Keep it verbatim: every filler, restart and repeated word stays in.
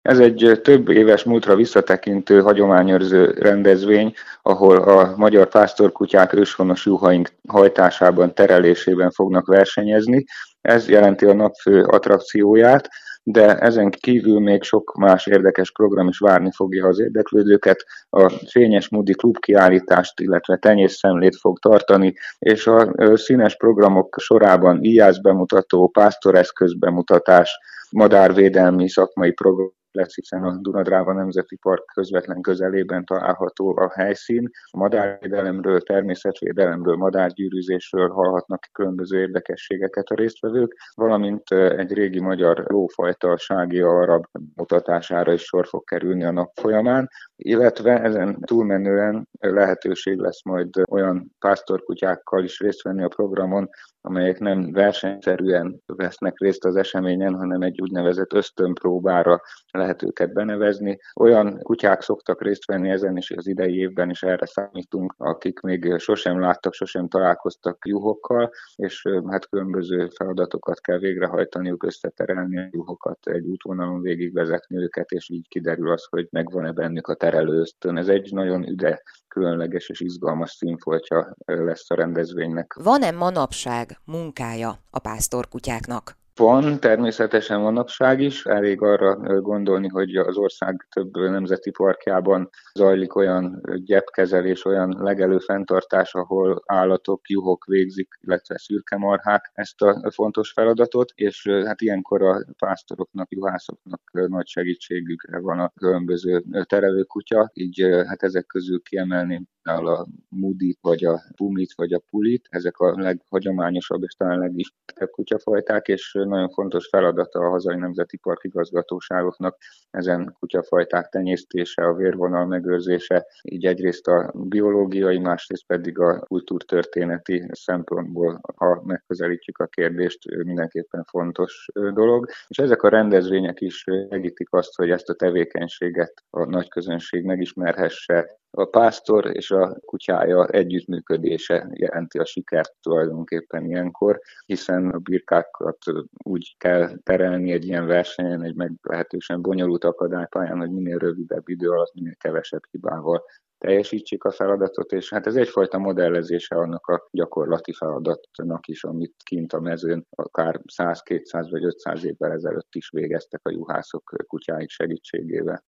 Ez egy több éves múltra visszatekintő hagyományőrző rendezvény, ahol a magyar pásztorkutyák őshonos juhaink hajtásában, terelésében fognak versenyezni. Ez jelenti a nap fő attrakcióját, de ezen kívül még sok más érdekes program is várni fogja az érdeklődőket. A Fényes Mudi klubkiállítást, illetve tenyészszemlét fog tartani, és a színes programok sorában íjászbemutató, pásztoreszköz bemutatás, madárvédelmi szakmai program lesz, hiszen a Duna-Dráva Nemzeti Park közvetlen közelében található a helyszín. A madárvédelemről, természetvédelemről, madárgyűrűzésről hallhatnak különböző érdekességeket a résztvevők, valamint egy régi magyar lófajta, a ságia arab mutatására is sor fog kerülni a nap folyamán, illetve ezen túlmenően lehetőség lesz majd olyan pásztorkutyákkal is részt venni a programon, amelyek nem versenyszerűen vesznek részt az eseményen, hanem egy úgynevezett ösztönpróbára lehet őket benevezni. Olyan kutyák szoktak részt venni ezen, és az idei évben is erre számítunk, akik még sosem láttak, sosem találkoztak juhokkal, és hát különböző feladatokat kell végrehajtaniuk, összeterelni a juhokat, egy útvonalon végigvezetni őket, és így kiderül az, hogy megvan-e bennük a terelő ösztön. Ez egy nagyon üde, különleges és izgalmas színfoltja lesz a rendezvénynek. Van-e manapság munkája a pásztorkutyáknak? Van, természetesen manapság is. Elég arra gondolni, hogy az ország több nemzeti parkjában zajlik olyan gyepkezelés, olyan legelő fenntartás, ahol állatok, juhok végzik, illetve szürkemarhák ezt a fontos feladatot, és hát ilyenkor a pásztoroknak, juhászoknak nagy segítségükre van a különböző terelőkutya, így hát ezek közül kiemelném a Mudit, vagy a Pumit, vagy a Pulit. Ezek a leghagyományosabb és talán legismertebb kutyafajták, és nagyon fontos feladata a hazai nemzeti park igazgatóságoknak ezen kutyafajták tenyésztése, a vérvonal megőrzése, így egyrészt a biológiai, másrészt pedig a kultúrtörténeti szempontból, ha megközelítjük a kérdést, mindenképpen fontos dolog. És ezek a rendezvények is segítik azt, hogy ezt a tevékenységet a nagy közönség megismerhesse. A pásztor és a kutyája együttműködése jelenti a sikert tulajdonképpen ilyenkor, hiszen a birkákat úgy kell terelni egy ilyen versenyen, egy meglehetősen bonyolult akadálypályán, hogy minél rövidebb idő alatt, minél kevesebb hibával teljesítsék a feladatot, és hát ez egyfajta modellezése annak a gyakorlati feladatnak is, amit kint a mezőn akár száz, kétszáz vagy ötszáz évvel ezelőtt is végeztek a juhászok kutyáik segítségével.